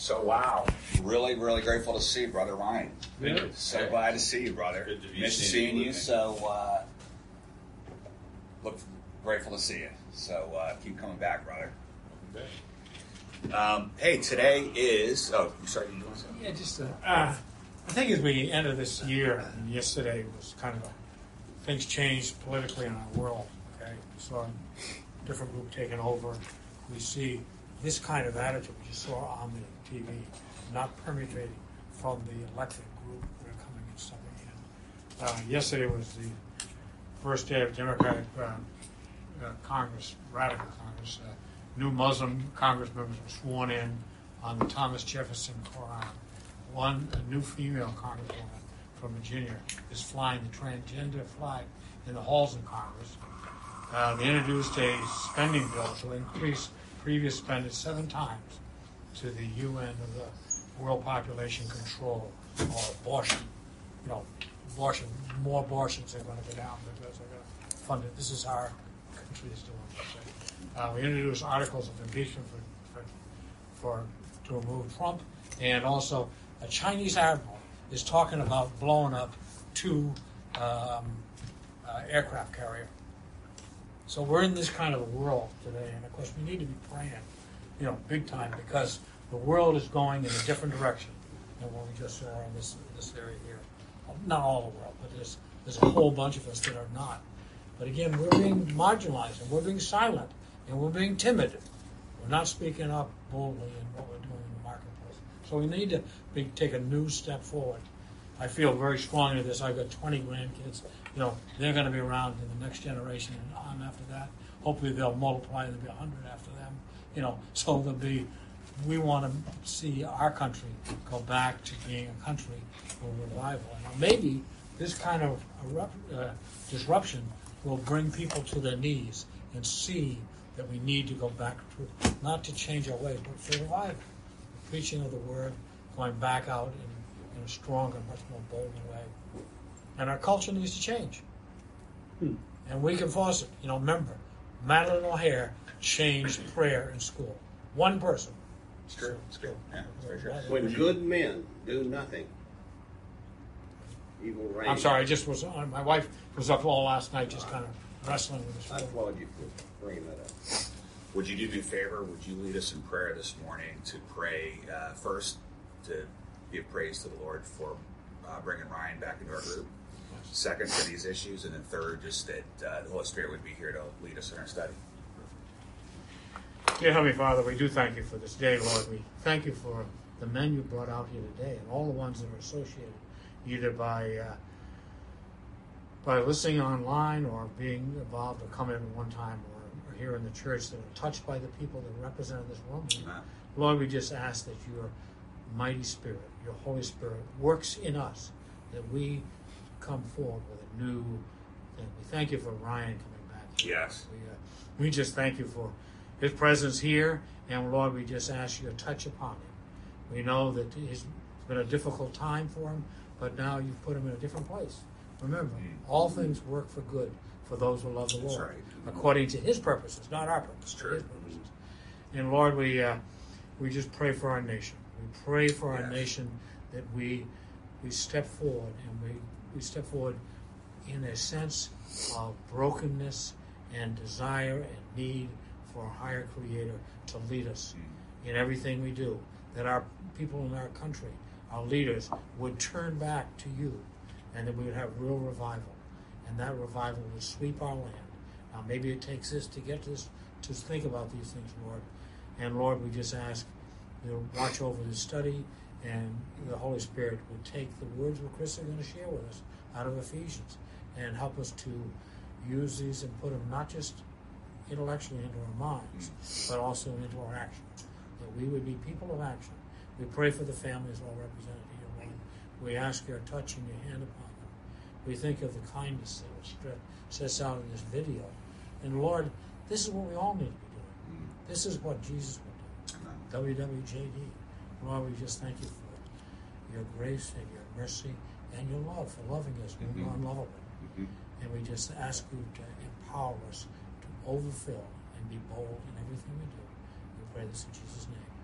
So, wow. Really, really grateful to see you, Brother Ryan. Good. So glad to see you, brother. Good to be Miss seeing you, so look grateful to see you. So keep coming back, brother. Okay. Hey, today is... Oh, sorry, you want to say? Yeah, just... I think as we enter this year, and yesterday was kind of things changed politically in our world, okay? We saw a different group taking over. We see this kind of attitude we just saw on the TV, not permeating from the elected group that are coming and stepping in. Yesterday was the first day of Democratic Congress, radical Congress. New Muslim Congress members were sworn in on the Thomas Jefferson Quran. A new female congresswoman from Virginia is flying the transgender flag in the halls of Congress. They introduced a spending bill to increase previous spending 7 times to the UN of the World Population Control, or abortion. You know, abortion, more abortions are going to go down because they're going to fund it. This is how our country is doing. We introduced articles of impeachment to remove Trump, and also a Chinese admiral is talking about blowing up 2 aircraft carrier. So we're in this kind of a world today, and of course we need to be praying, big time, because the world is going in a different direction than what we just saw in this area here. Not all the world, but there's a whole bunch of us that are not. But again, we're being marginalized, and we're being silent, and we're being timid. We're not speaking up boldly in what we're doing in the marketplace. So we need to take a new step forward. I feel very strongly this. I've got 20 grandkids. They're going to be around in the next generation and on after that. Hopefully they'll multiply and there'll be 100 after them. So there'll be, we want to see our country go back to being a country for revival. And maybe this kind of disruption will bring people to their knees and see that we need to go back to, not to change our ways, but for revival. The preaching of the word, going back out in a stronger, much more bold way. And our culture needs to change. And we can force it. Remember, Madeline O'Hare changed prayer in school. One person. It's true. It's good. Yeah, it's very true. When good men do nothing, evil reigns. I'm sorry, I just was on. My wife was up all last night just kind of wrestling with this. I applaud you for bringing that up. Would you do me a favor? Would you lead us in prayer this morning to pray first to give praise to the Lord for bringing Ryan back into our group? Second, for these issues, and then third, just that the Holy Spirit would be here to lead us in our study. Dear Heavenly Father, we do thank you for this day, Lord. We thank you for the men you brought out here today and all the ones that are associated either by listening online or being involved or coming in one time or here in the church that are touched by the people that represent this room. Lord, we just ask that your mighty Spirit, your Holy Spirit, works in us, that we come forward with a new thing. We thank you for Ryan coming back. Yes. We just thank you for his presence here, and Lord, we just ask you to touch upon him. We know that it's been a difficult time for him, but now you've put him in a different place. Remember, all things work for good for those who love the Lord, right, according to his purposes, not our purposes, true. his purposes. And Lord, we just pray for our nation. We pray for our nation that we step forward, and we step forward in a sense of brokenness and desire and need for a higher creator to lead us in everything we do, that our people in our country, our leaders, would turn back to you, and that we would have real revival, and that revival would sweep our land. Now maybe it takes this to get this, to think about these things, Lord. And Lord, we just ask you to watch over this study, and the Holy Spirit would take the words that Chris is going to share with us out of Ephesians and help us to use these and put them not just intellectually into our minds, but also into our action. That we would be people of action. We pray for the families all represented here, Lord. We ask your touch and your hand upon them. We think of the kindness that was sets out in this video. And Lord, this is what we all need to be doing. This is what Jesus would do. WWJD. Lord, we just thank you for your grace and your mercy and your love, for loving us when we're unlovable. And we just ask you to empower us to overfill and be bold in everything we do. We pray this in Jesus' name. Amen.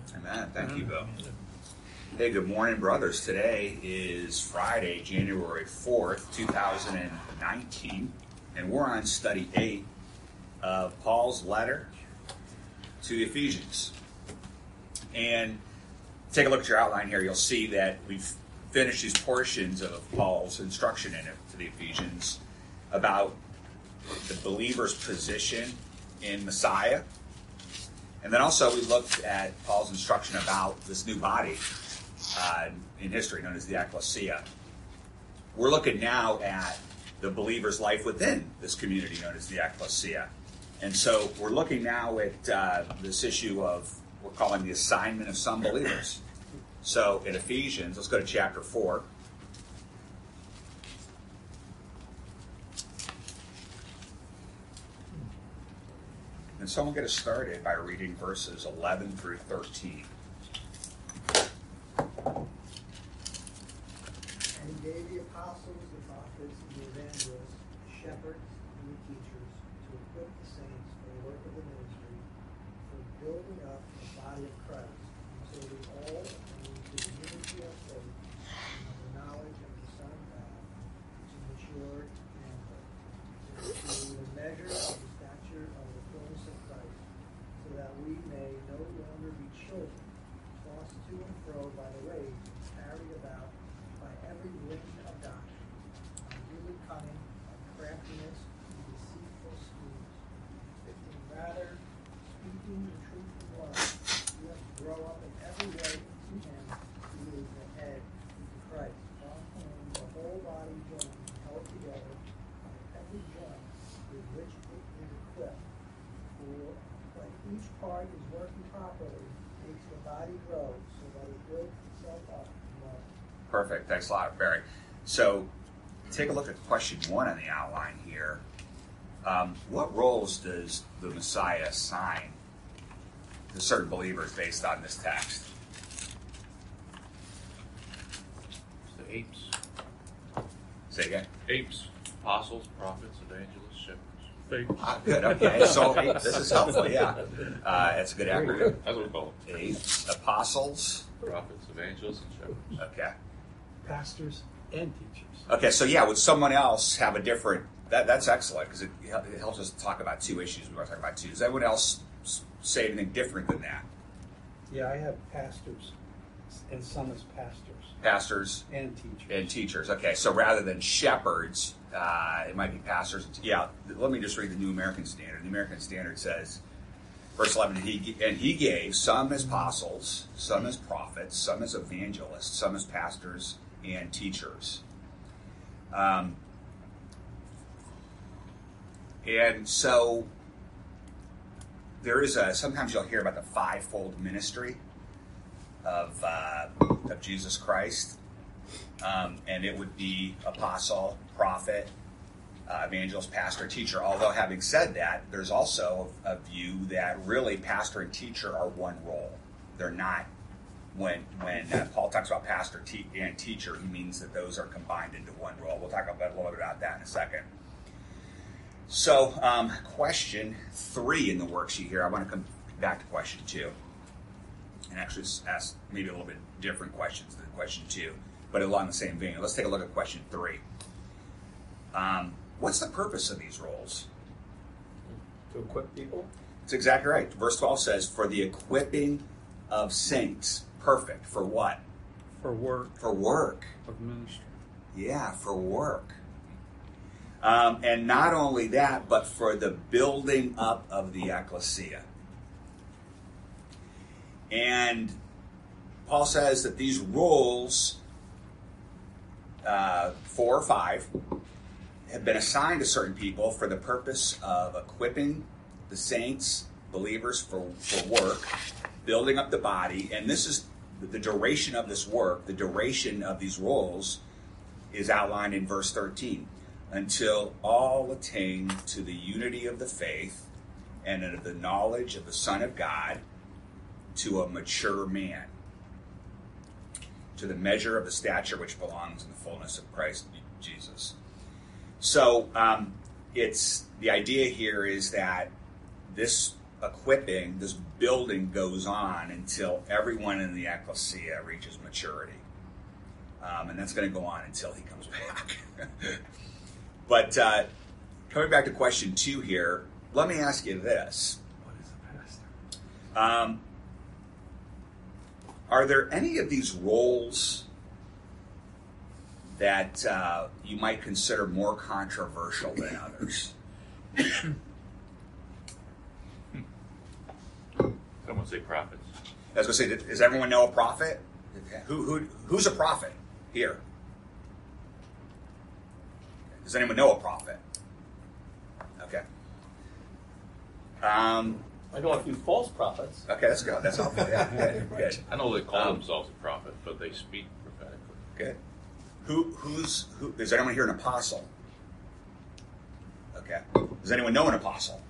Amen. Thank you, Bill. Hey, good morning, brothers. Today is Friday, January 4th, 2019, and we're on study 8 of Paul's letter to the Ephesians. And take a look at your outline here. You'll see that we've finished these portions of Paul's instruction in it to the Ephesians about the believer's position in Messiah. And then also we looked at Paul's instruction about this new body in history known as the ecclesia. We're looking now at the believer's life within this community known as the ecclesia. And so we're looking now at this issue of, we're calling the assignment of some believers. So in Ephesians, let's go to chapter 4. And so we'll get us started by reading verses 11 through 13. And he gave the apostles, the prophets, and the evangelists, the shepherds, and the teachers to equip the saints for the work of the ministry, for building up the body of Christ, until we all attain to the unity of faith and of the knowledge of the Son of God, to mature manhood, to the measure of the stature of the fullness of Christ, so that we may no longer be children, tossed to and fro by the waves, carried about by every wind of doctrine, by human cunning, by craftiness, and deceitful schemes. Rather, speaking the truth in love, we have to grow up in every way into Him who is the head, into Christ, from whom the whole body joined and held together by every joint with which it is equipped. For when each part is working properly, makes the body grow so that it builds itself up in love. Perfect. Thanks a lot, Barry. So take a look at question 1 on the outline here. What roles does the Messiah assign to certain believers based on this text? The apes. Say again. Apes. Apostles, prophets, evangelists, shepherds. Good. Okay. So this is helpful. Yeah. That's a good acronym. That's what we call them. Apes, apostles. Prophets, evangelists, and shepherds. Okay. Pastors and teachers. Okay. So yeah, would someone else have a different? That's excellent because it helps us talk about 2 issues. We want to talk about 2. Does anyone else say anything different than that? Yeah, I have pastors, and some as pastors Pastors and teachers. and teachers. Okay, so rather than shepherds, it might be pastors. Yeah, let me just read the New American Standard. The American Standard says, verse 11, he gave some as apostles, some as prophets, some as evangelists, some as pastors and teachers. And so there is sometimes you'll hear about the fivefold ministry of Jesus Christ. And it would be apostle, prophet, evangelist, pastor, teacher. Although having said that, there's also a view that really pastor and teacher are one role. They're not. When Paul talks about pastor and teacher, he means that those are combined into one role. We'll talk a little bit about that in a second. So, question 3 in the worksheet here. I want to come back to question 2 and actually ask maybe a little bit different questions than question 2, but along the same vein. Let's take a look at question 3. What's the purpose of these roles? To equip people. It's exactly right. Verse 12 says, for the equipping of saints. Perfect. For what? For work. For work. Of ministry. Yeah, for work. And not only that, but for the building up of the ecclesia. And Paul says that these roles, 4 or 5, have been assigned to certain people for the purpose of equipping the saints, believers, for work, building up the body. And this is the duration of this work, the duration of these roles is outlined in verse 13. Until all attain to the unity of the faith and of the knowledge of the Son of God, to a mature man, to the measure of the stature which belongs in the fullness of Christ Jesus. So it's the idea here is that this equipping, this building goes on until everyone in the ecclesia reaches maturity. And that's going to go on until he comes back. But coming back to question 2 here, let me ask you this. What is a pastor? Are there any of these roles that you might consider more controversial than others? Someone say prophets. I was going to say, does everyone know a prophet? Who's a prophet here? Does anyone know a prophet? Okay. I know a few false prophets. Okay, let's go. That's helpful. Yeah, good. I know they call themselves a prophet, but they speak prophetically. Good. Who? Does anyone here an apostle? Okay. Does anyone know an apostle?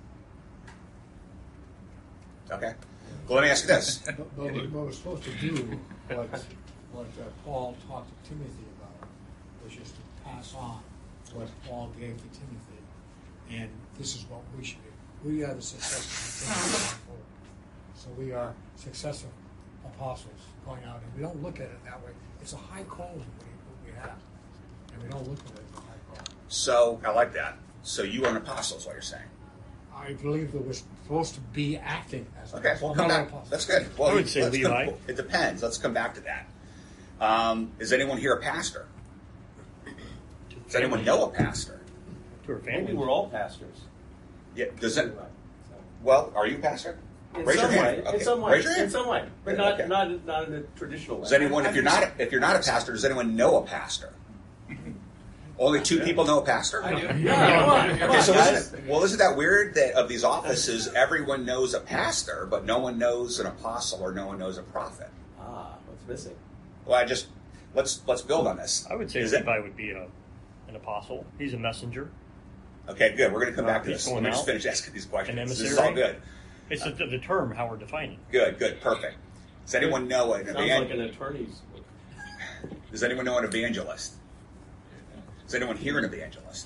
Okay. Well, let me ask you this. But what we're supposed to do, what Paul talked to Timothy about, was just to pass on what Paul gave to Timothy. And this is what we should do. We are the successors of Timothy. So we are successive apostles going out. And we don't look at it that way. It's a high calling what we have. And we don't look at it as a high calling. So, I like that. So you are an apostle is what you're saying. I believe that we're supposed to be acting as Okay, apostles. we'll come Not back. apostles. That's good. Well, I would say let's Levi. It depends. Let's come back to that. Is anyone here a pastor? Does anyone know a pastor? To her family. Maybe we're all pastors. Yeah. Does it? Well, are you a pastor? In Raise some your way. hand. Okay. In some way. Raise your hand. In some way. But Yeah, okay. not in a traditional way. Does anyone, if you're not a pastor, does anyone know a pastor? Only 2 people know a pastor? Yeah, come on, Okay, so guys. isn't that weird that of these offices, everyone knows a pastor, but no one knows an apostle or no one knows a prophet? What's missing? Well, let's build on this. I would say Is it- Levi would be an apostle. He's a messenger. Okay, good. We're going to come back to He's this. Let going me just out. finish asking these questions. An This is emissary. all good. It's the term, how we're defining. Good, perfect. Does anyone know an Sounds like evangelist? an attorney's. Does anyone know an evangelist? Does anyone hear an evangelist?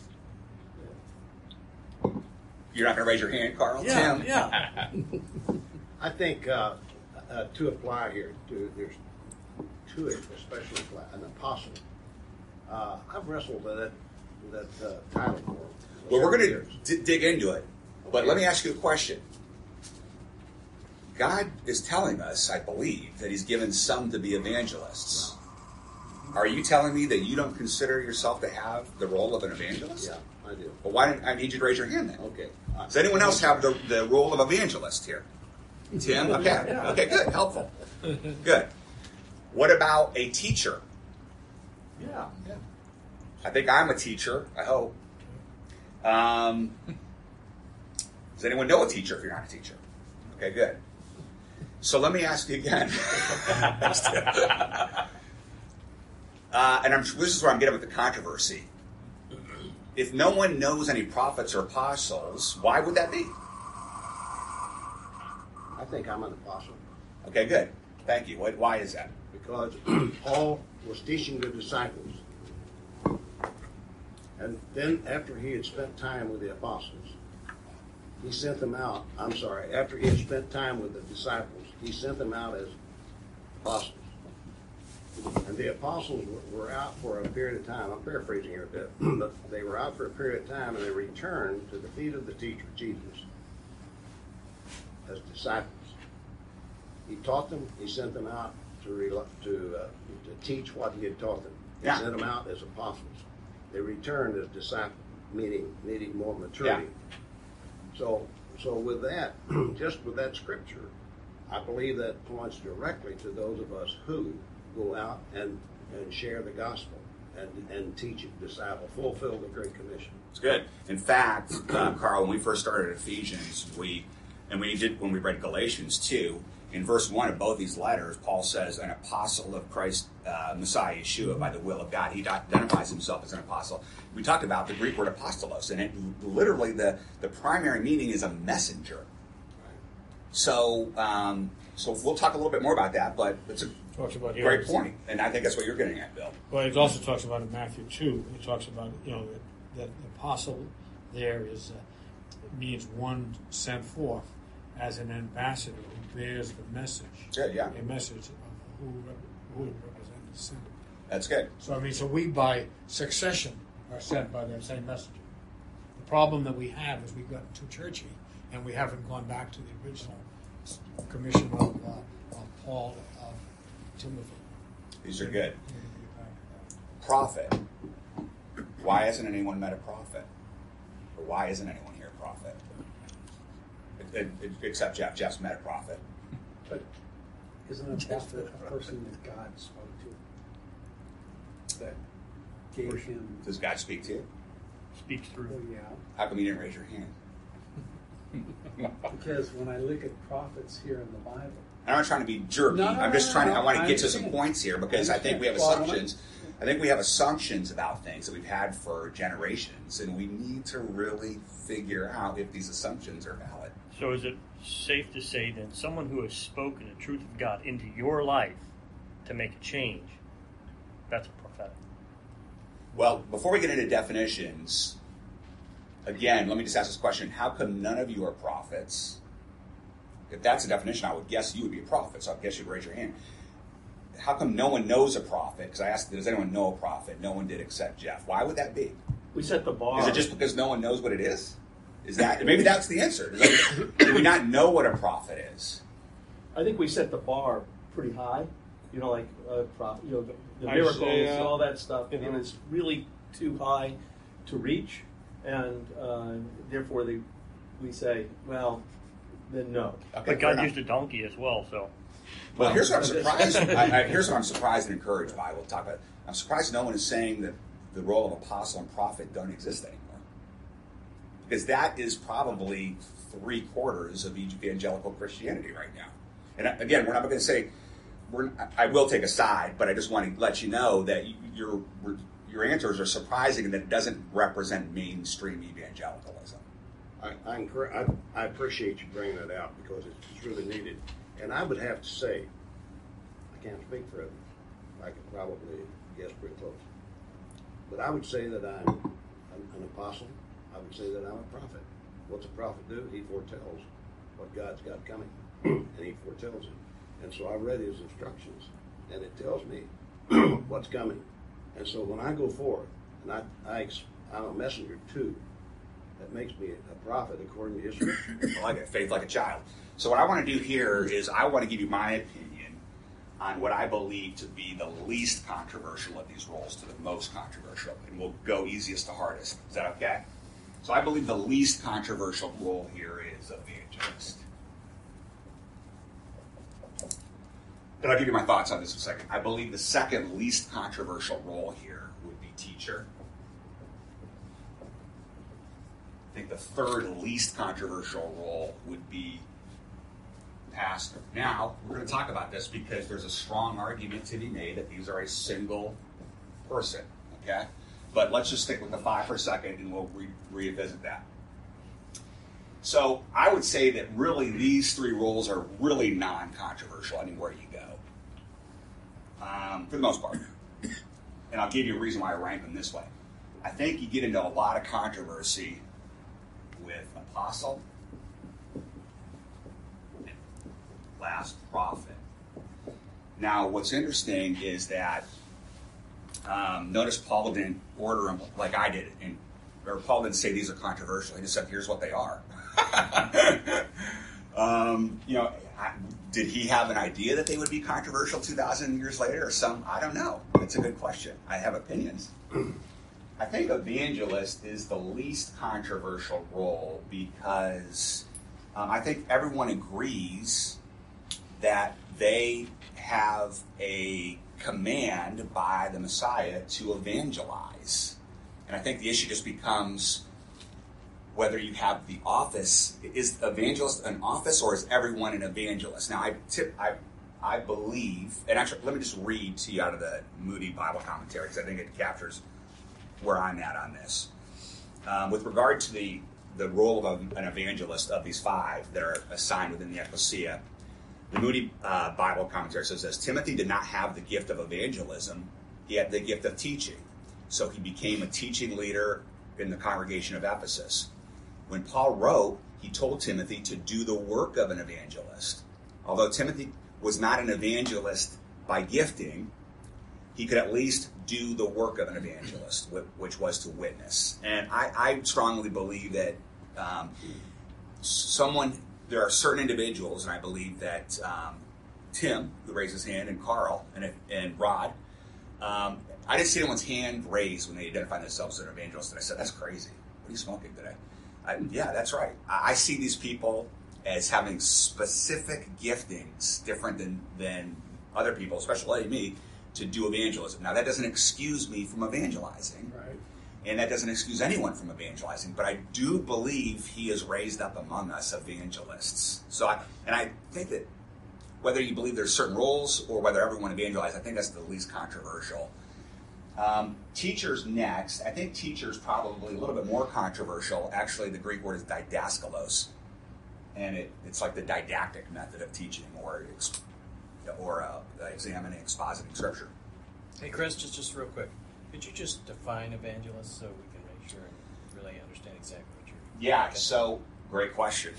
You're not going to raise your hand, Carl? Tim? yeah. I think to apply here, there's to it especially apply, an apostle. I've wrestled with that title for Well, we're going years. to dig into it. But let me ask you a question. God is telling us, I believe, that He's given some to be evangelists. Are you telling me that you don't consider yourself to have the role of an evangelist? Yeah, I do. Well, why don't I need you to raise your hand then? Okay. Does anyone else have the role of evangelist here? Tim? Okay. Okay, good. Helpful. Good. What about a teacher? Yeah. I think I'm a teacher, I hope. Does anyone know a teacher if you're not a teacher? Okay, good. So let me ask you again. And this is where I'm getting with the controversy. If no one knows any prophets or apostles, why would that be? I think I'm an apostle Okay, good. Thank you. Why is that? because Paul was teaching the disciples. And then after he had spent time with the apostles, he sent them out. After he had spent time with the disciples, he sent them out as apostles. And the apostles were out for a period of time. I'm paraphrasing here a bit, but they were out for a period of time and they returned to the feet of the teacher, Jesus, as disciples. He taught them, he sent them out to teach what he had taught them. He Yeah. sent them out as apostles. They returned as disciples, needing more maturity. So with that, just with that scripture, I believe that points directly to those of us who go out and share the gospel and teach it, disciple, fulfill the Great Commission. It's good. In fact, Carl, when we first started Ephesians, when we read Galatians 2, in verse 1 of both these letters, Paul says, an apostle of Christ, Messiah, Yeshua, by the will of God. He identifies himself as an apostle. We talked about the Greek word apostolos, and it literally, the primary meaning is a messenger. So we'll talk a little bit more about that, but it's a Talks about here. great point, and I think that's what you're getting at, Bill. Well, it also talks about in Matthew 2. It talks about that apostle there means one sent forth, as an ambassador who bears the message. Good, yeah. A message of who would represent the Senate. That's good. So we by succession are sent by that same messenger. The problem that we have is we've gotten too churchy, and we haven't gone back to the original commission of Paul of Timothy. These are good. Prophet. Why hasn't anyone met a prophet? Or why isn't anyone here a prophet? Except Jeff. Jeff's met a prophet. But isn't a prophet a person that God spoke to? That gave him. Does God speak to you? Speaks through. Oh, yeah. How come you didn't raise your hand? Because when I look at prophets here in the Bible, I'm not trying to be jerky. No, I'm just trying to. I want to I get to some understand. points here because I think we have assumptions. I think we have assumptions about things that we've had for generations, and we need to really figure out if these assumptions are valid. So is it safe to say then someone who has spoken the truth of God into your life to make a change, that's a prophetic? Well, before we get into definitions, again, let me just ask this question. How come none of you are prophets? If that's a definition, I would guess you would be a prophet, so I guess you'd raise your hand. How come no one knows a prophet? Because I asked, does anyone know a prophet? No one did except Jeff. Why would that be? We set the bar. Is it just because no one knows what it is? Is that maybe that's the answer? Do we not know what a prophet is? I think we set the bar pretty high. You know, like the I miracles say, and all that stuff, you know. and it's really too high to reach, and therefore we say, well, then no. Okay, But fair God enough. used a donkey as well, so. Well, here's what I'm surprised. Here's what I'm surprised and encouraged by. We'll talk about. I'm surprised no one is saying that the role of apostle and prophet don't exist anymore, because that is probably 3/4 of evangelical Christianity right now. And again, we're not going to say. I will take a side, but I just want to let you know that your answers are surprising and that it doesn't represent mainstream evangelicalism. I appreciate you bringing that out because it's really needed. And I would have to say, I can't speak for others. I could probably guess pretty close. But I would say that I'm an apostle. I would say that I'm a prophet. What's a prophet do? He foretells what God's got coming, and he foretells it. And so I read his instructions, and it tells me what's coming. And so when I go forth, and I'm a messenger too, that makes me a prophet according to Israel. I like it, faith like a child. So what I want to do here is I want to give you my opinion on what I believe to be the least controversial of these roles to the most controversial. And we'll go easiest to hardest. Is that okay? So I believe the least controversial role here is evangelist. But I'll give you my thoughts on this in a second. I believe the second least controversial role here would be teacher. I think the third least controversial role would be pastor. Now, we're going to talk about this because there's a strong argument to be made that these are a single person, okay? But let's just stick with the 5 for a second and we'll revisit that. So I would say that really these 3 roles are really non-controversial anywhere you go, for the most part. And I'll give you a reason why I rank them this way. I think you get into a lot of controversy with apostle and last prophet. Now, what's interesting is that notice Paul didn't order them like I did, or Paul didn't say these are controversial. He just said, "Here's what they are." Did he have an idea that they would be controversial 2,000 years later, or some? I don't know. That's a good question. I have opinions. I think evangelist is the least controversial role because I think everyone agrees that they have a command by the Messiah to evangelize. And I think the issue just becomes whether you have the office. Is evangelist an office or is everyone an evangelist? Now, I believe, and actually, let me just read to you out of the Moody Bible commentary because I think it captures where I'm at on this. With regard to the role of an evangelist of these 5 that are assigned within the ecclesia, the Moody Bible commentary says this: Timothy did not have the gift of evangelism, he had the gift of teaching. So he became a teaching leader in the congregation of Ephesus. When Paul wrote he told Timothy to do the work of an evangelist. Although Timothy was not an evangelist by gifting, he could at least do the work of an evangelist, which was to witness. And I strongly believe that there are certain individuals, and I believe that Tim, who raised his hand, and Carl, and Rod, I didn't see anyone's hand raised when they identified themselves as an evangelist, and I said, that's crazy. What are you smoking today? Yeah, that's right. I see these people as having specific giftings different than other people, especially me, to do evangelism. Now, that doesn't excuse me from evangelizing. Right. And that doesn't excuse anyone from evangelizing, but I do believe he has raised up among us evangelists. So I think that whether you believe there's certain roles or whether everyone evangelizes, I think that's the least controversial. Teachers next. I think teachers probably a little bit more controversial. Actually, the Greek word is didaskalos, and it's like the didactic method of teaching or examining, expositing scripture. Hey, Chris, just real quick. Could you just define evangelist so we can make sure and really understand exactly what you're... Yeah, so great question.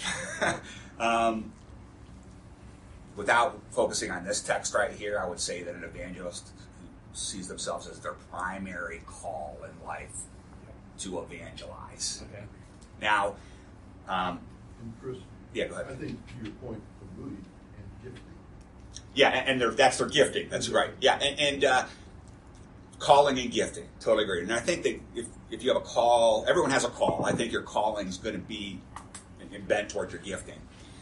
Without focusing on this text right here, I would say that an evangelist sees themselves as their primary call in life to evangelize. Okay. Now, And Chris, yeah, go ahead. I think to your point of moody and gifting. Yeah, and that's their gifting. That's right. Yeah, and calling and gifting. Totally agree. And I think that if you have a call, everyone has a call. I think your calling is going to be bent towards your gifting.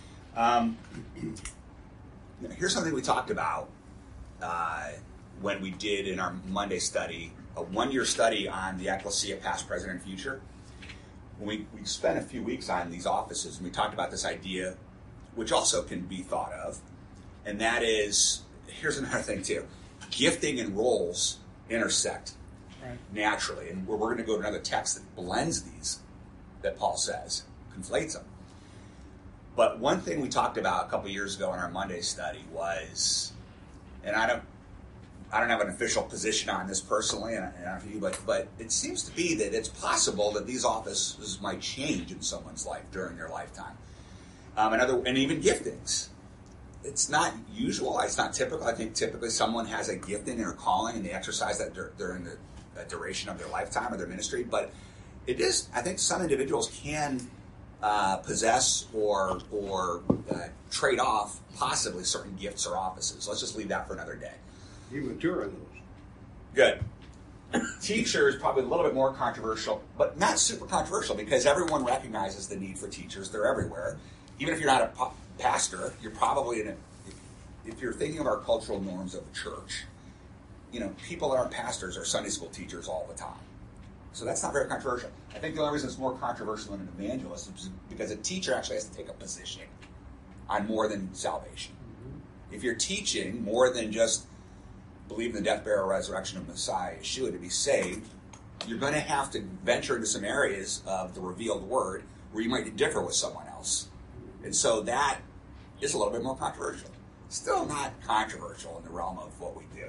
Here's something we talked about when we did in our Monday study, a one-year study on the ecclesia, past, present, and future. We spent a few weeks on these offices, and we talked about this idea, which also can be thought of, and that is, here's another thing too, gifting and roles intersect naturally, and we're going to go to another text that blends these, that Paul says, conflates them. But one thing we talked about a couple years ago in our Monday study was, and I don't have an official position on this personally, and I don't know, but it seems to be that it's possible that these offices might change in someone's life during their lifetime, and even giftings. It's not usual. It's not typical. I think typically someone has a gifting or calling, and they exercise that during the duration of their lifetime or their ministry. But it is. I think some individuals can possess or trade off possibly certain gifts or offices. Let's just leave that for another day. You mature in those. Good. Teacher is probably a little bit more controversial, but not super controversial because everyone recognizes the need for teachers. They're everywhere. Even if you're not a pastor, you're probably if you're thinking of our cultural norms of the church, people that aren't pastors are Sunday school teachers all the time. So that's not very controversial. I think the only reason it's more controversial than an evangelist is because a teacher actually has to take a position on more than salvation. Mm-hmm. If you're teaching more than just believe in the death, burial, resurrection of Messiah Yeshua to be saved, you're going to have to venture into some areas of the revealed word where you might differ with someone else. And so that is a little bit more controversial. Still not controversial in the realm of what we do.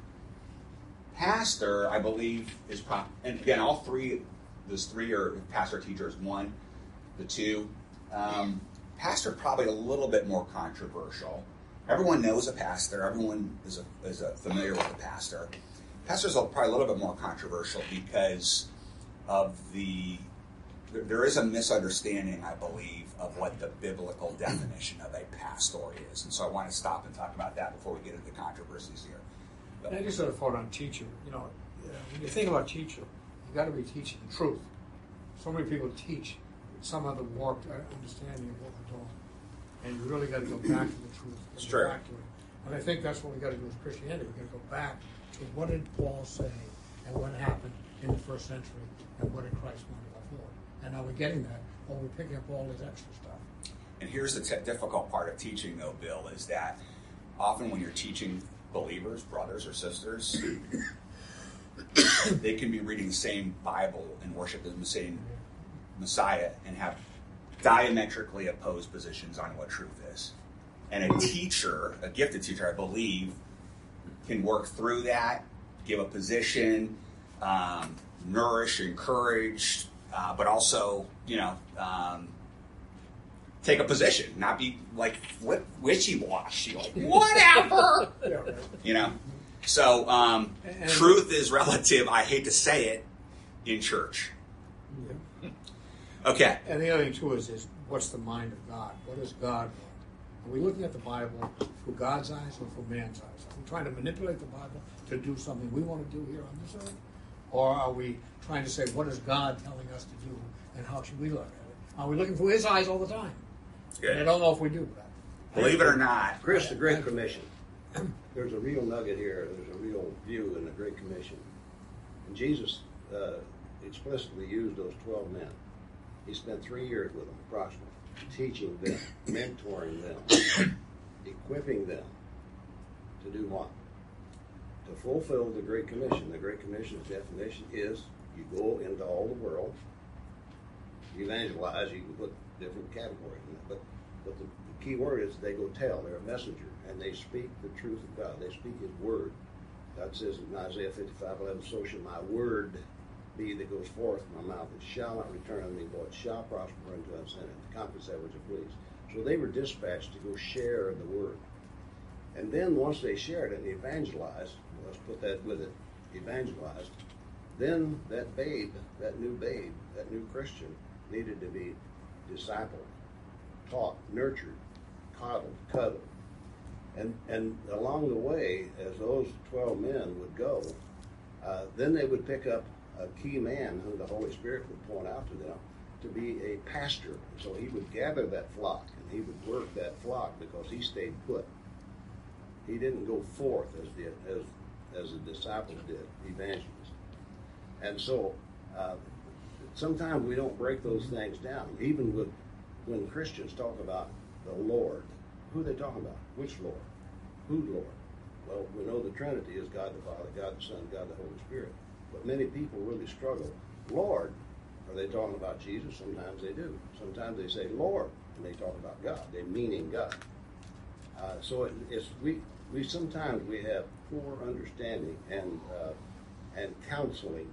Pastor, I believe, is and again, those three are pastor, teachers, one, the two. Pastor probably a little bit more controversial. Everyone knows a pastor. Everyone is familiar with a pastor. Pastor's probably a little bit more controversial because of there is a misunderstanding, I believe, of what the biblical definition of a pastor is. And so I want to stop and talk about that before we get into the controversies here. And I just had a thought on teacher. When you think about teacher, you got to be teaching the truth. So many people teach some other warped understanding of what we're doing. And you really got to go back to the truth. It's true. Back to it. And I think that's what we got to do with Christianity. We got to go back to what did Paul say and what happened in the first century and what did Christ want to go forward. And are we getting that? Or are we picking up all this extra stuff? And here's the difficult part of teaching, though, Bill, is that often when you're teaching believers, brothers or sisters, they can be reading the same Bible and worshiping the same Messiah and have diametrically opposed positions on what truth is. And a teacher, a gifted teacher, I believe, can work through that, give a position, nourish, encourage, but also, take a position, not be like wishy-washy, like whatever, Yeah, right. you know. So And- truth is relative. I hate to say it in church. Okay. And the other thing too is what's the mind of God? What does God want? Are we looking at the Bible through God's eyes or through man's eyes? Are we trying to manipulate the Bible to do something we want to do here on this earth? Or are we trying to say, what is God telling us to do and how should we look at it? Are we looking through his eyes all the time? Good. And I don't know if we do that. Believe it or not, Chris, the Great Commission. There's a real nugget here. There's a real view in the Great Commission. And Jesus explicitly used those 12 men. He spent 3 years with them, approximately, teaching them, mentoring them, equipping them to do what? To fulfill the Great Commission. The Great Commission's definition is you go into all the world, evangelize. You can put different categories in it, but the key word is they go tell. They're a messenger, and they speak the truth of God. They speak His word. God says in Isaiah 55:11, so shall my word be that goes forth from my mouth. It shall not return unto me void. It shall prosper unto us and accomplish that which it please. So they were dispatched to go share the word. And then once they shared it and evangelized, let's put that with it, evangelized, then that babe, that new Christian, needed to be discipled, taught, nurtured, coddled, cuddled. And along the way, as those 12 men would go, then they would pick up a key man who the Holy Spirit would point out to them to be a pastor. So he would gather that flock, and he would work that flock because he stayed put. He didn't go forth as the disciples did, evangelists. And so sometimes we don't break those things down. Even when Christians talk about the Lord, who are they talking about? Which Lord? Who Lord? Well, we know the Trinity is God the Father, God the Son, God the Holy Spirit. But many people really struggle. Lord, are they talking about Jesus? Sometimes they do. Sometimes they say Lord, and they talk about God. They're meaning God. So we sometimes we have poor understanding and counseling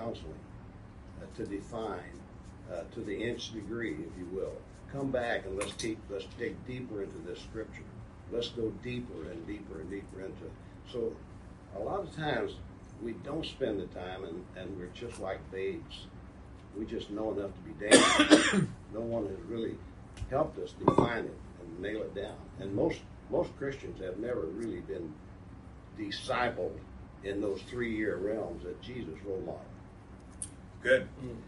to define to the nth degree, if you will. Come back and let's dig deeper into this scripture. Let's go deeper and deeper and deeper into it. So a lot of times we don't spend the time and we're just like babes. We just know enough to be dangerous. No one has really helped us define it and nail it down. And most Christians have never really been discipled in those 3-year realms that Jesus role modeled. good.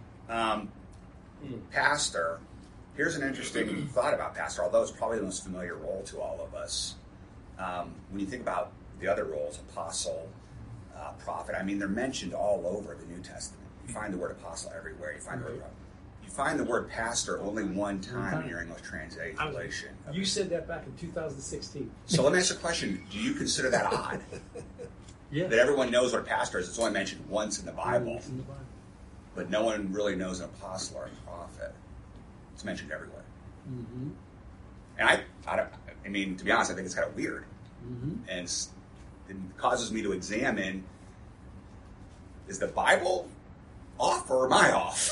Pastor, here's an interesting thought about pastor, although it's probably the most familiar role to all of us. When you think about the other roles, apostle, prophet, I mean, they're mentioned all over the New Testament. You find the word apostle everywhere. You find the word pastor only one time in your English translation. You said that back in 2016. So let me ask you a question. Do you consider that odd? Yeah. That everyone knows what a pastor is. It's only mentioned once in the Bible. In the Bible. But no one really knows an apostle or a prophet. It's mentioned everywhere. Mm-hmm. And I mean, to be honest, I think it's kind of weird. Mm-hmm. And it causes me to examine, is the Bible off or am I off?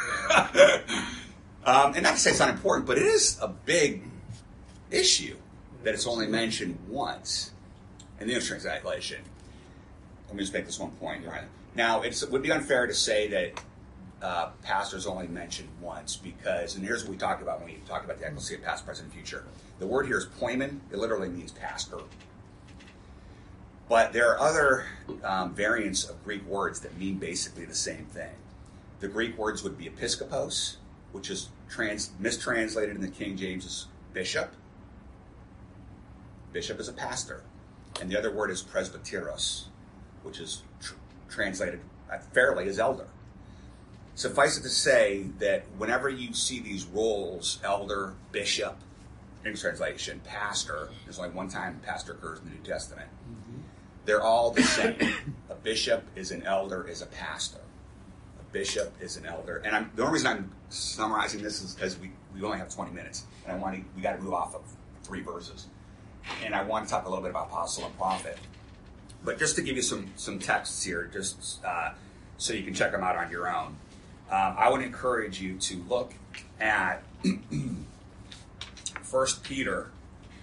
And not to say it's not important, but it is a big issue that it's only mentioned once in the English translation. Let me just make this one point. Right? Now, it would be unfair to say that pastors only mentioned once because, and here's what we talked about when we talked about the ecclesia, past, present, future. The word here is poimen. It literally means pastor. But there are other variants of Greek words that mean basically the same thing. The Greek words would be episkopos, which is mistranslated in the King James as bishop. Bishop is a pastor. And the other word is presbyteros, which is translated fairly as elder. Suffice it to say that whenever you see these roles, elder, bishop, English translation, pastor, there's only one time pastor occurs in the New Testament. Mm-hmm. They're all the same. A bishop is an elder, is a pastor. A bishop is an elder. And the only reason I'm summarizing this is because we only have 20 minutes. And we got to move off of 3 verses. And I want to talk a little bit about apostle and prophet. But just to give you some texts here, just so you can check them out on your own. I would encourage you to look at 1 Peter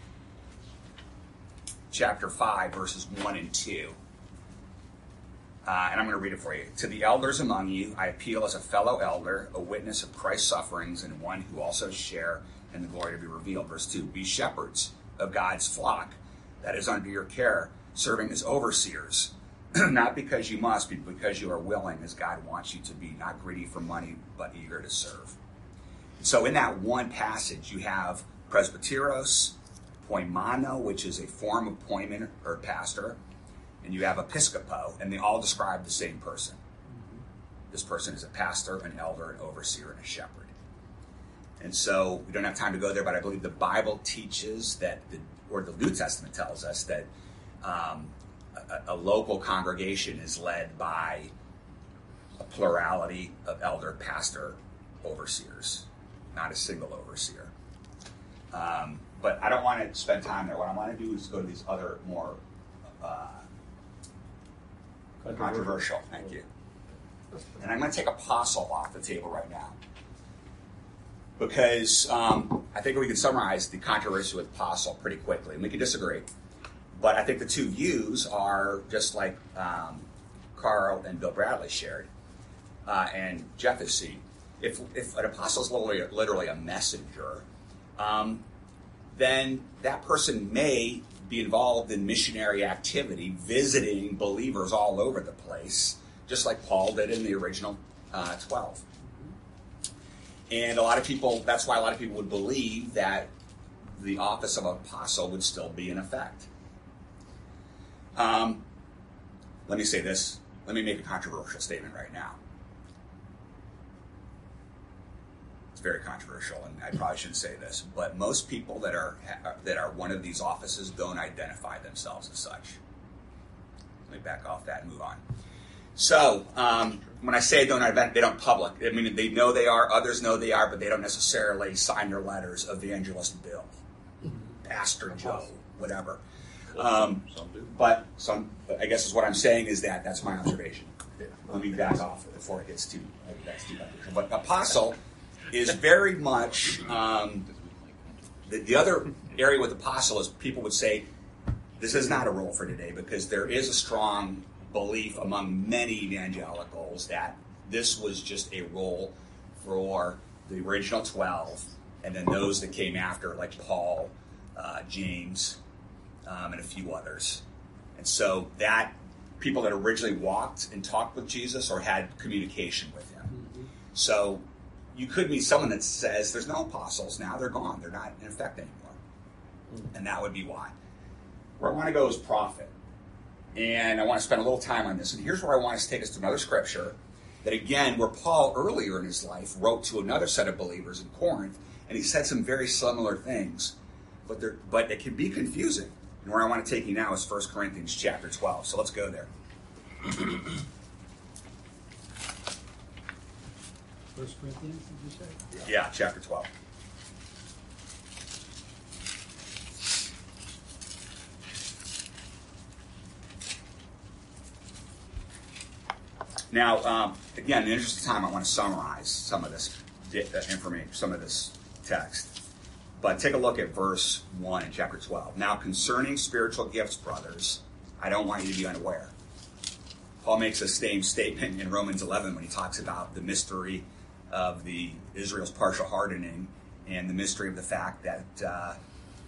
chapter 5, verses 1 and 2. And I'm going to read it for you. To the elders among you, I appeal as a fellow elder, a witness of Christ's sufferings, and one who also share in the glory to be revealed. Verse 2, be shepherds of God's flock that is under your care, serving as overseers, not because you must, but because you are willing, as God wants you to be, not greedy for money, but eager to serve. So in that one passage, you have presbyteros, poimano, which is a form of appointment or pastor, and you have episcopo, and they all describe the same person. This person is a pastor, an elder, an overseer, and a shepherd. And so we don't have time to go there, but I believe the Bible teaches that, or the New Testament tells us that a local congregation is led by a plurality of elder, pastor, overseers, not a single overseer. But I don't want to spend time there. What I want to do is go to these other more controversial. Thank you. And I'm going to take apostle off the table right now, because I think we can summarize the controversy with apostle pretty quickly, and we can disagree. But I think the two views are just like Carl and Bill Bradley shared, and Jeff has seen. If an apostle is literally a messenger, then that person may be involved in missionary activity, visiting believers all over the place, just like Paul did in the original 12. And a lot of people, that's why a lot of people would believe that the office of apostle would still be in effect. Let me say this. Let me make a controversial statement right now. It's very controversial, and I probably shouldn't say this, but most people that are one of these offices don't identify themselves as such. Let me back off that and move on. So, when I say don't identify, they don't public. I mean, they know they are, others know they are, but they don't necessarily sign their letters, Evangelist Bill, Pastor Joe, whatever. Some do. But some, I guess is what I'm saying is that's my observation. Let me back off before it gets too controversial. But apostle is very much the other area with apostle is people would say this is not a role for today, because there is a strong belief among many evangelicals that this was just a role for the original 12 and then those that came after, like Paul, James, and a few others. And so that people that originally walked and talked with Jesus or had communication with him. Mm-hmm. So you could meet someone that says there's no apostles now, they're gone, they're not in effect anymore. Mm-hmm. And that would be why. Where I want to go is prophet. And I want to spend a little time on this. And here's where I want us to take us to another scripture that, again, where Paul earlier in his life wrote to another set of believers in Corinth, and he said some very similar things, but it can be confusing. And where I want to take you now is 1 Corinthians chapter 12. So let's go there. 1 Corinthians, did you say? Yeah, chapter 12. Now, again, in the interest of time, I want to summarize some of this information, some of this text. But take a look at verse 1 in chapter 12. Now, concerning spiritual gifts, brothers, I don't want you to be unaware. Paul makes the same statement in Romans 11 when he talks about the mystery of Israel's partial hardening and the mystery of the fact that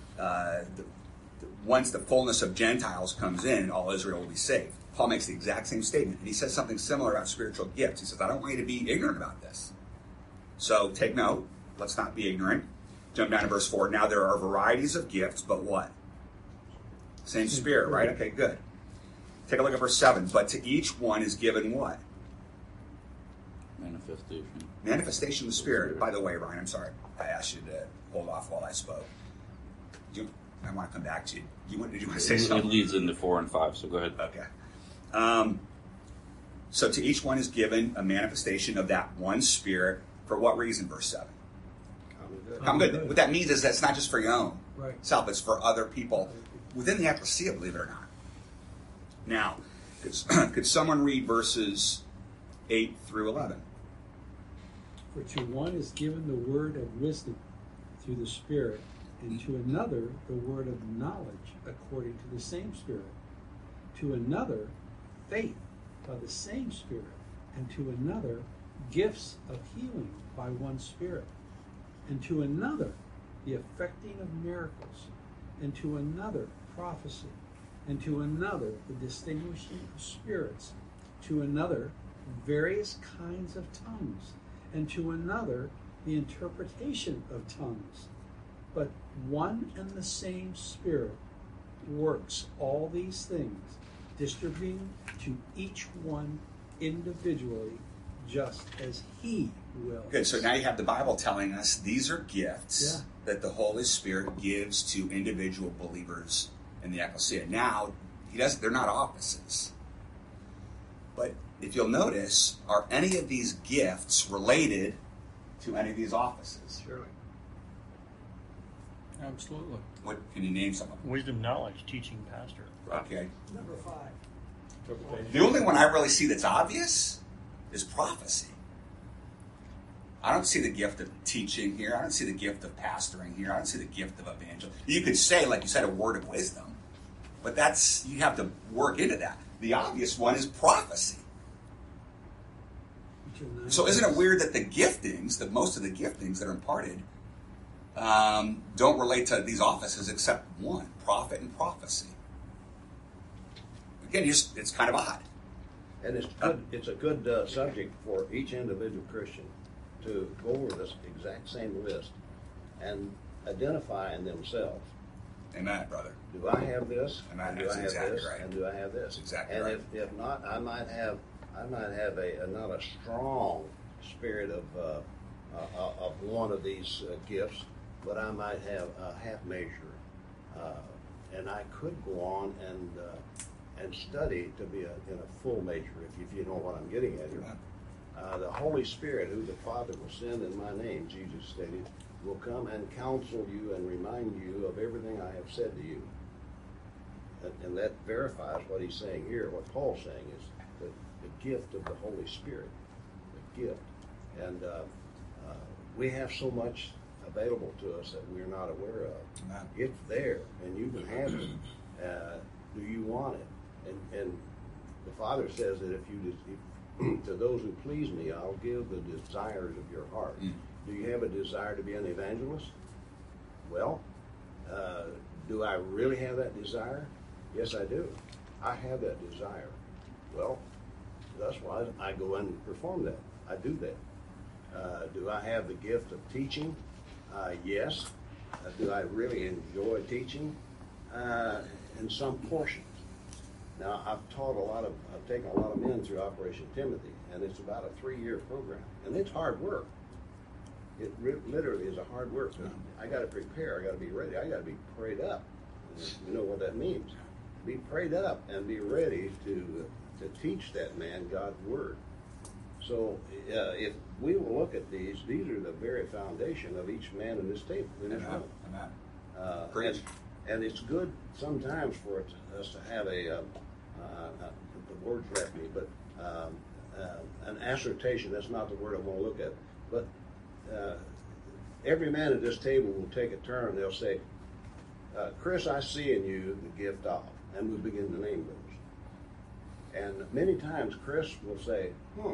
once the fullness of Gentiles comes in, all Israel will be saved. Paul makes the exact same statement, and he says something similar about spiritual gifts. He says, I don't want you to be ignorant about this. So take note. Let's not be ignorant. Jump down to verse 4. Now there are varieties of gifts, but what? Same Spirit, right? Okay, good. Take a look at verse 7. But to each one is given what? Manifestation. Manifestation of the Spirit. By the way, Ryan, I'm sorry. I asked you to hold off while I spoke. I want to come back to you. Did you want to say something? It leads into 4 and 5, so go ahead. Okay. So to each one is given a manifestation of that one Spirit. For what reason, verse 7? Common good. What that means is that's not just for your own self, it's for other people within the ecclesia, believe it or not. Now, could someone read verses 8 through 11? For to one is given the word of wisdom through the Spirit, and to another the word of knowledge according to the same Spirit, to another faith by the same Spirit, and to another gifts of healing by one Spirit, and to another the effecting of miracles, and to another prophecy, and to another the distinguishing of spirits, to another various kinds of tongues, and to another the interpretation of tongues. But one and the same Spirit works all these things, distributing to each one individually just as He wills. Good. So now you have the Bible telling us these are gifts that the Holy Spirit gives to individual believers in the ecclesia. Now, they're not offices. But if you'll notice, are any of these gifts related to any of these offices? Surely. Absolutely. What can you name some of them? Wisdom, knowledge, teaching, pastor. Okay. Number 5. The only one I really see that's obvious is prophecy. I don't see the gift of teaching here. I don't see the gift of pastoring here. I don't see the gift of evangelism. You could say, like you said, a word of wisdom, but you have to work into that. The obvious one is prophecy. So isn't it weird that most of the giftings that are imparted don't relate to these offices except one, prophet and prophecy? Again, it's kind of odd. And it's a good subject for each individual Christian to go over this exact same list and identify in themselves. Amen, brother. Do I have this? Amen. And do That's I have exactly this? right. And do I have this? That's exactly and right. if not, I might have a not a strong spirit of one of these gifts, but I might have a half measure, and I could go on and study to be in a full measure, if you know what I'm getting at here. The Holy Spirit, who the Father will send in my name, Jesus stated, will come and counsel you and remind you of everything I have said to you. And that verifies what he's saying here. What Paul's saying is the gift of the Holy Spirit, the gift. And we have so much available to us that we're not aware of. Amen. It's there, and you can have it. Do you want it? And the Father says that if to those who please me, I'll give the desires of your heart. Do you have a desire to be an evangelist? Well, do I really have that desire? Yes, I do. I have that desire. Well, that's why I go and perform that. I do that. Do I have the gift of teaching? Yes. Do I really enjoy teaching? In some portions. Now, I've taken a lot of men through Operation Timothy, and it's about a 3-year program, and it's hard work. It literally is a hard work. I got to prepare. I got to be ready. I got to be prayed up. You know what that means? Be prayed up and be ready to teach that man God's word. So, if we will look at these are the very foundation of each man in this table. In this room. Preach. And it's good sometimes for us to have the words left me, but an assertion, that's not the word I want to look at, but every man at this table will take a turn and they'll say, Chris, I see in you the gift of, and we begin to name those. And many times Chris will say,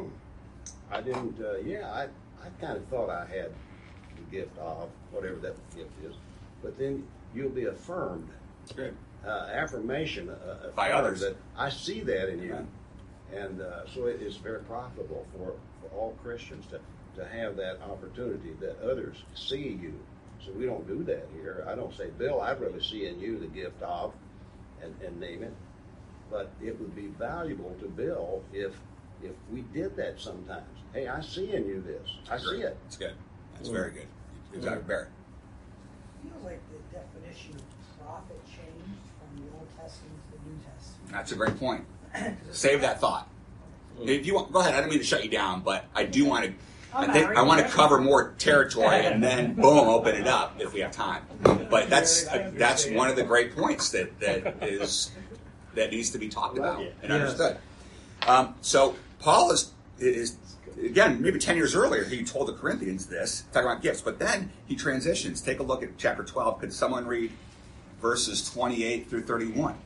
I didn't, I kind of thought I had the gift of, whatever that gift is, but then you'll be affirmed. Good. Affirmation By others. That I see that in you. And so it is very profitable for all Christians to have that opportunity that others see you. So we don't do that here. I don't say, Bill, I really see in you the gift of, and name it. But it would be valuable to Bill if we did that sometimes. Hey, I see in you this. I see it. It's good. That's very good. Exactly, Barrett. It feels like the definition of prophet changed from the Old Testament to the New Testament. That's a great point. Save that thought. If you want, go ahead. I don't mean to shut you down, but I do want to. I want to cover more territory and then boom, open it up if we have time. But that's one of the great points that needs to be talked about and understood. So Paul is is, again, maybe 10 years earlier, he told the Corinthians this, talking about gifts, but then he transitions. Take a look at chapter 12. Could someone read verses 28 through 31?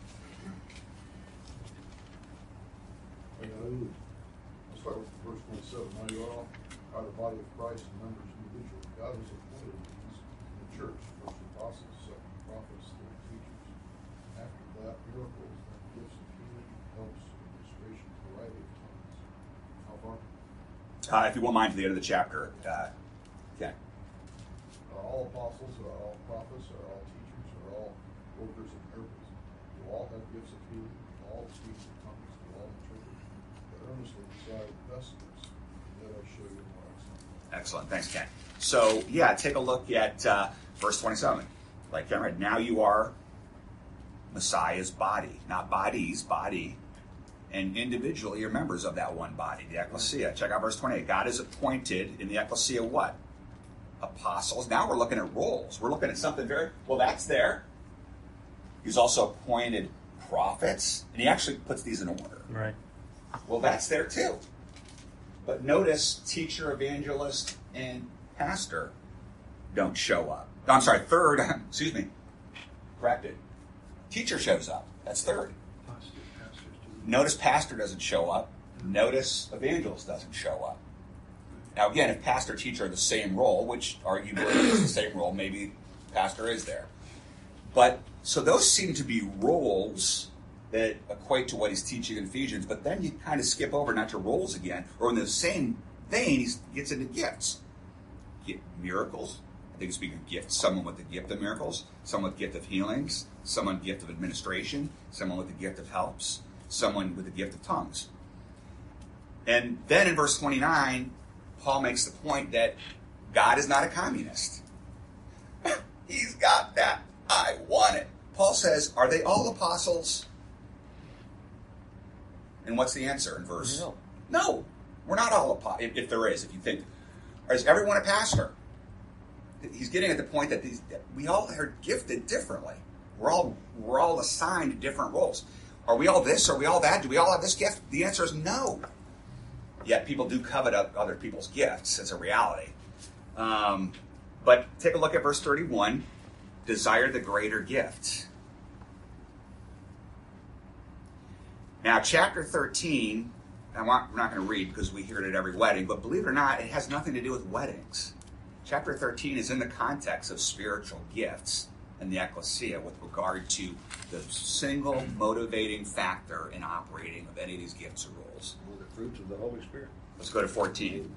I'll start with verse 27. Now you all are the body of Christ and members individually. God has appointed these in the church, first apostles, second prophets, third teachers. After that, miracles, then gifts of healing, helps, administration, variety of tongues. How far? If you won't mind, to the end of the chapter. Yeah. Are all apostles, are all prophets, are all teachers, are all workers of miracles? Do all have gifts of healing? Do all speak in tongues? Do all interpret? But earnestly desire the best gifts, that I show you more excellent. Excellent. Thanks, Ken. So, yeah, take a look at verse 27. Like Ken read, now you are Messiah's body. Not bodies, body. And individually, you're members of that one body, the ecclesia. Check out verse 28. God has appointed in the ecclesia what? Apostles. Now we're looking at roles. We're looking at something very, well, that's there. He's also appointed prophets. And he actually puts these in order. Right. Well, that's there too. But notice teacher, evangelist, and pastor don't show up. No, I'm sorry, third, excuse me, corrected. Teacher shows up. That's third. Notice pastor doesn't show up. Notice evangelist doesn't show up. Now again, if pastor, teacher are the same role, which arguably is the same role, maybe pastor is there. But, so those seem to be roles that equate to what he's teaching in Ephesians, but then you kind of skip over not to roles again, or in the same vein, he gets into gifts. Miracles. I think speaking of gifts, someone with the gift of miracles, someone with the gift of healings, someone with the gift of administration, someone with the gift of helps, someone with the gift of tongues. And then in verse 29, Paul makes the point that God is not a communist. He's got that. I want it. Paul says, are they all apostles? And what's the answer in verse? No, we're not all apostles. If there is, if you think, is everyone a pastor? He's getting at the point that we all are gifted differently. We're all assigned different roles. Are we all this? Are we all that? Do we all have this gift? The answer is no. Yet people do covet other people's gifts as a reality. But take a look at verse 31. Desire the greater gift. Now, chapter 13, we're not going to read because we hear it at every wedding, but believe it or not, it has nothing to do with weddings. Chapter 13 is in the context of spiritual gifts in the ecclesia with regard to the single motivating factor in operating of any of these gifts or roles. The fruits of the Holy Spirit. Let's go to 14.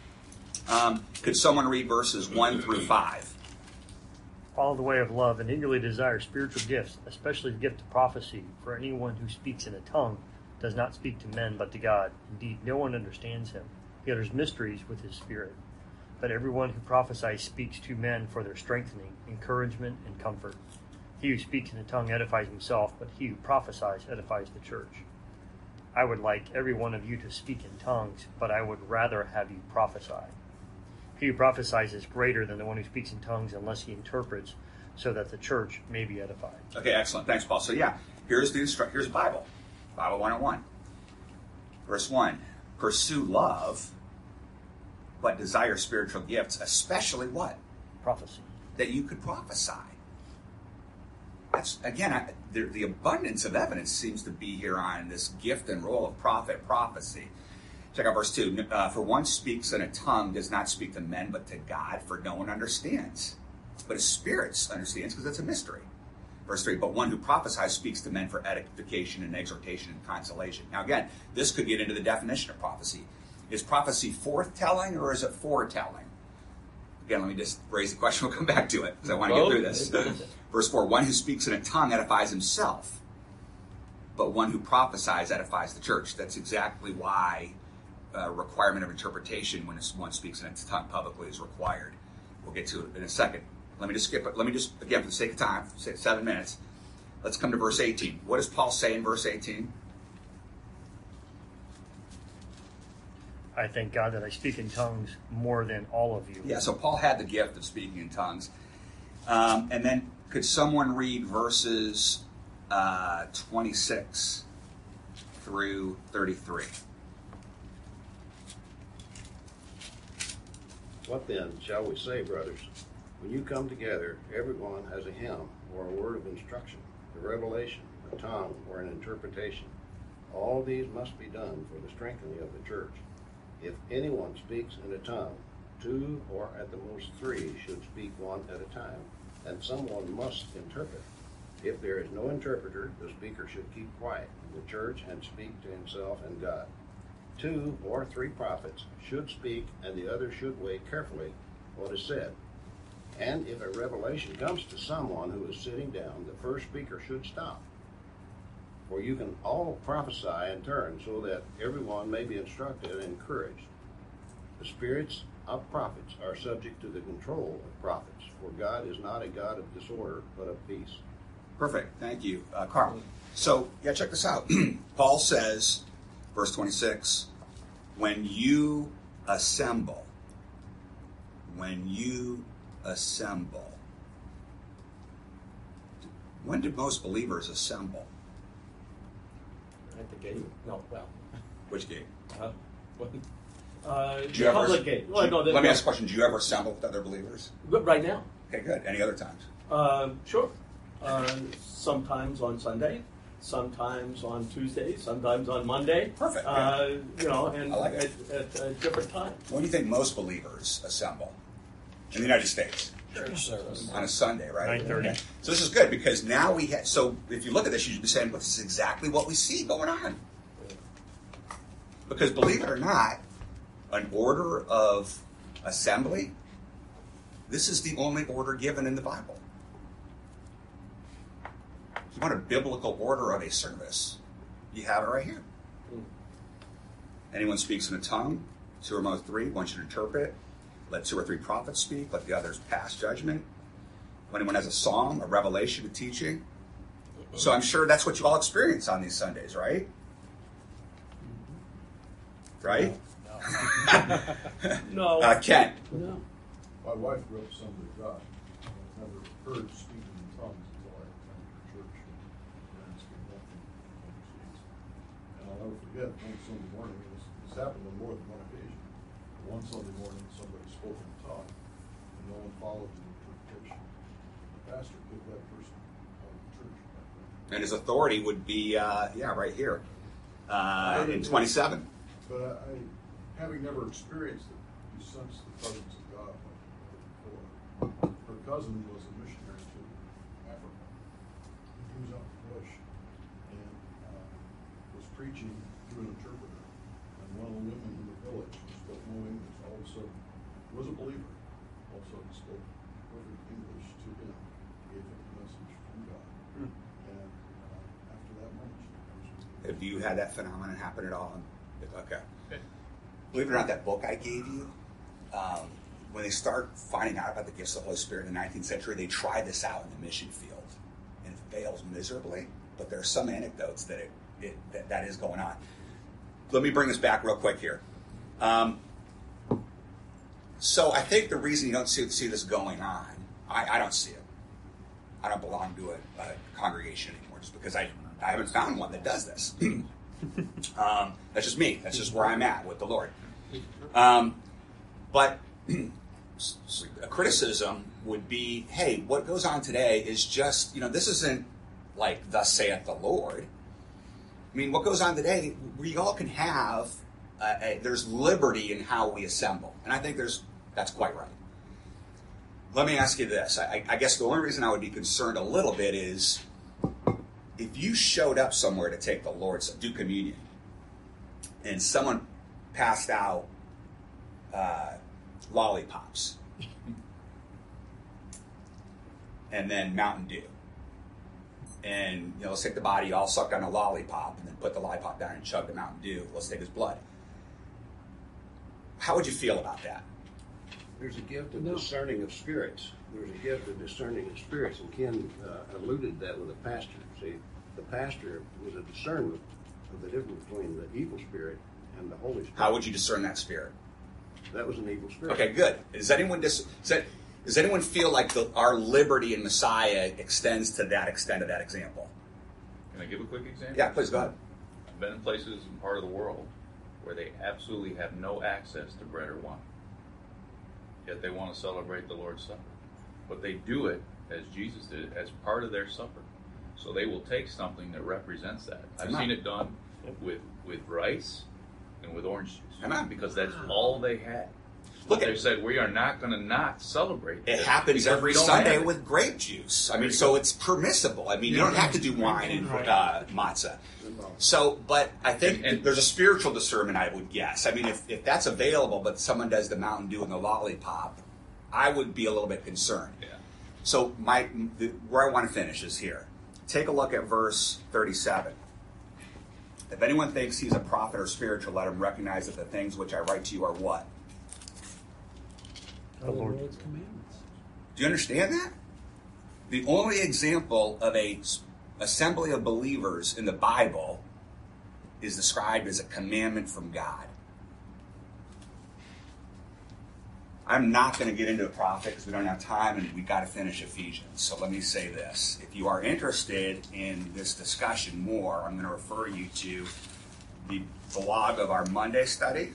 Could someone read verses 1 through 5? Follow the way of love and eagerly desire spiritual gifts, especially the gift of prophecy. For anyone who speaks in a tongue does not speak to men but to God. Indeed, no one understands him. He utters mysteries with his spirit. But everyone who prophesies speaks to men for their strengthening, encouragement, and comfort. He who speaks in a tongue edifies himself, but he who prophesies edifies the church. I would like every one of you to speak in tongues, but I would rather have you prophesy. He who prophesies is greater than the one who speaks in tongues unless he interprets, so that the church may be edified. Okay, excellent. Thanks, Paul. So yeah, here's the Bible. Bible 101. Verse 1. Pursue love, but desire spiritual gifts, especially what? Prophecy. That you could prophesy. That's, again, the abundance of evidence seems to be here on this gift and role of prophecy. Check out verse 2. For one speaks in a tongue does not speak to men but to God, for no one understands. But his spirit understands because it's a mystery. Verse 3. But one who prophesies speaks to men for edification and exhortation and consolation. Now again, this could get into the definition of prophecy. Is prophecy forthtelling or is it foretelling? Again, let me just raise the question. We'll come back to it because I want to get through this. Verse 4, one who speaks in a tongue edifies himself, but one who prophesies edifies the church. That's exactly why requirement of interpretation when one speaks in a tongue publicly is required. We'll get to it in a second. Let me just skip it. Let me just, again, for the sake of time, 7 minutes, let's come to verse 18. What does Paul say in verse 18? I thank God that I speak in tongues more than all of you. Yeah, so Paul had the gift of speaking in tongues. And then could someone read verses 26 through 33? What then shall we say, brothers? When you come together, everyone has a hymn or a word of instruction, a revelation, a tongue, or an interpretation. All these must be done for the strengthening of the church. If anyone speaks in a tongue, 2 or at the most 3 should speak one at a time, and someone must interpret. If there is no interpreter, the speaker should keep quiet in the church and speak to himself and God. 2 or 3 prophets should speak, and the other should weigh carefully what is said. And if a revelation comes to someone who is sitting down, the first speaker should stop. For you can all prophesy in turn, so that everyone may be instructed and encouraged. The spirits of prophets are subject to the control of prophets, for God is not a God of disorder, but of peace. Perfect. Thank you, Carl. So, check this out. Paul says, verse 26, when you assemble, when did most believers assemble? At the gate? No, well. Which gate? Do you ever- public gate. Well, no, Let me ask a question. Do you ever assemble with other believers? But right now. Okay, good. Any other times? Sure. Sometimes on Sunday, sometimes on Tuesday, sometimes on Monday. Perfect. And I like it. at different times. When do you think most believers assemble in the United States? Church service. On a Sunday, right? 9:30. Okay. So this is good because now we have. So if you look at this, you should be saying, "Well, this is exactly what we see going on." Because believe it or not, an order of assembly. This is the only order given in the Bible. If you want a biblical order of a service, you have it right here. Anyone speaks in a tongue, 2 or more 3, one should interpret. Let 2 or 3 prophets speak, let the others pass judgment. When anyone has a song, a revelation, a teaching. So I'm sure that's what you all experience on these Sundays, right? Right? No. Ken. No. My wife grew up Assembly of God. I never heard speaking in tongues until I attended her church and friends came up from overseas. And I'll never forget one Sunday morning, this happened on more than one occasion. One Sunday morning, somebody spoke in tongue, and no one followed the interpretation. The pastor kicked that person out of the church. And his authority would be, right here, in 27. But I, having never experienced it, you sense the presence of God like never before. Her cousin was a missionary to Africa. He was out in the bush and was preaching through an interpreter. And one of the women in the village who spoke no English all of a sudden was a believer. All of a sudden spoke perfect English to him, gave him the message from God. And after that moment, she was Have you had that phenomenon happen at all? Okay. Believe it or not, that book I gave you, when they start finding out about the gifts of the Holy Spirit in the 19th century, they try this out in the mission field, and it fails miserably. But there are some anecdotes that that is going on. Let me bring this back real quick here. So I think the reason you don't see this going on, I don't see it. I don't belong to a congregation anymore, just because I haven't found one that does this. That's just me. That's just where I'm at with the Lord. But a criticism would be, hey, what goes on today is just, this isn't like thus saith the Lord. I mean, what goes on today, we all can have, there's liberty in how we assemble. And I think that's quite right. Let me ask you this. I guess the only reason I would be concerned a little bit is if you showed up somewhere to take the Lord's, do communion, and someone passed out lollipops and then Mountain Dew, and let's take the body, all sucked on a lollipop, and then put the lollipop down and chug the Mountain Dew. Let's take his blood. How would you feel about that? There's a gift of discerning of spirits. There's a gift of discerning of spirits, and Ken alluded to that with the pastor. See, the pastor was a discernment of the difference between the evil spirit and the Holy Spirit. How would you discern that spirit? That was an evil spirit. Okay, good. Does anyone feel like our liberty in Messiah extends to that extent of that example? Can I give a quick example? Yeah, please go ahead. I've been in places in part of the world where they absolutely have no access to bread or wine. yet they want to celebrate the Lord's Supper. But they do it, as Jesus did, as part of their supper. So they will take something that represents that. I've seen it done with rice and with orange juice. Because that's all they had. Look, they said, we are not going to not celebrate it this happens every Sunday with grape juice. I mean, so it's permissible. I mean, you don't have to do wine and matzah. So, but I think there's a spiritual discernment, I would guess. I mean, if that's available, but someone does the Mountain Dew and the lollipop, I would be a little bit concerned. Yeah. So where I want to finish is here. Take a look at verse 37. If anyone thinks he's a prophet or spiritual, let him recognize that the things which I write to you are what? The Lord's commandments. Do you understand that? The only example of a assembly of believers in the Bible is described as a commandment from God. I'm not going to get into a prophet because we don't have time and we've got to finish Ephesians. So let me say this. If you are interested in this discussion more, I'm going to refer you to the blog of our Monday study,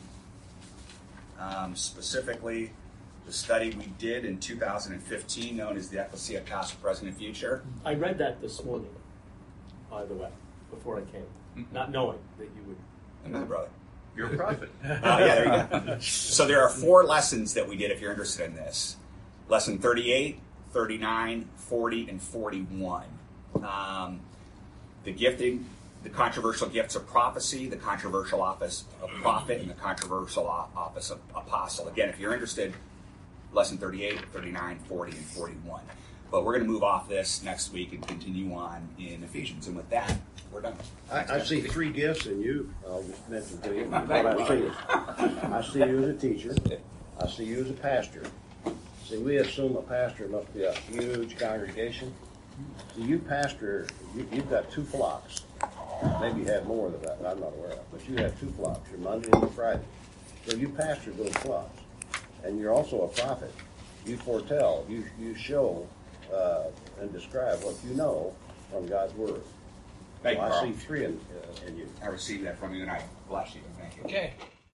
specifically the study we did in 2015 known as the Ecclesia Past, Present, and Future. I read that this morning, by the way, before I came, not knowing that you would. Amen, brother. You're a prophet. Yeah, there you go. So there are 4 lessons that we did if you're interested in this. Lesson 38, 39, 40, and 41. The gifting, the controversial gifts of prophecy, the controversial office of prophet, and the controversial office of apostle. Again, if you're interested, lesson 38, 39, 40, and 41. But we're going to move off this next week and continue on in Ephesians. And with that, we're done. I see 3 gifts in you. I'll just mention to you what I see. I see you as a teacher. I see you as a pastor. See, we assume a pastor must be a huge congregation. See, you pastor, you've got 2 flocks. Maybe you have more than that, I'm not aware of. But you have 2 flocks, your Monday and your Friday. So you pastor those flocks. And you're also a prophet. You foretell, you show and describe what you know from God's Word. Thank you, I Carl. see 3 in you. I received that from you, and I bless you. Thank you. Okay.